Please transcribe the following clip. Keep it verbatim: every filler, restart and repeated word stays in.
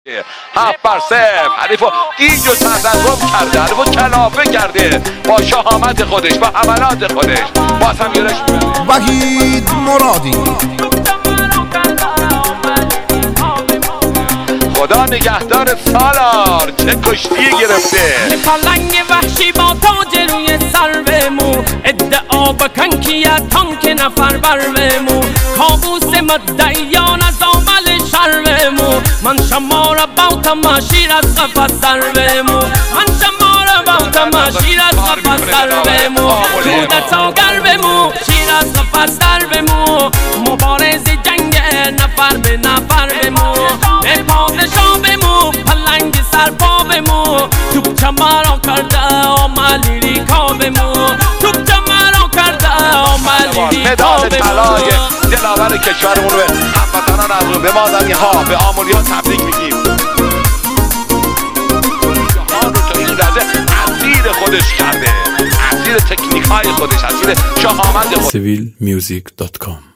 هفت بر صفر حریف رو گیج و تزلزل کرده، حریف رو کلافه کرده با شهامت خودش، با حملات خودش. باز هم یورش میبره وحید مرادی. خدا نگهدار سالار، چه کشتی گرفته. پلنگ وحشی با تاج روی سر مو، ادعا بکن که یه تانک نفر بر مو، کابوس مدعیان از عمل شر مو. من شما را باوتم شیر از قفس سر مو، من شما را باوتم شیر از قفس سر مو. کودتا گر مو، شیر از قفس سر مو. مبارز جنگ نفر به نفر مو، پادشاه بمو، پلنگ سرپا بمو. توپ چمارا کرده آمالی ریکا بمو، توپ چمارا کرده آمالی ریکا مدال طلای دلاور کشورمون رو هموطنان عزیز به مادری ها، به آمولی ها تبریک میگیم. جهان رو تا این لحظه اسیر خودش کرده، اسیر تکنیک های خودش، اسیر شهامت خودش. سیویل میوزیک دات کام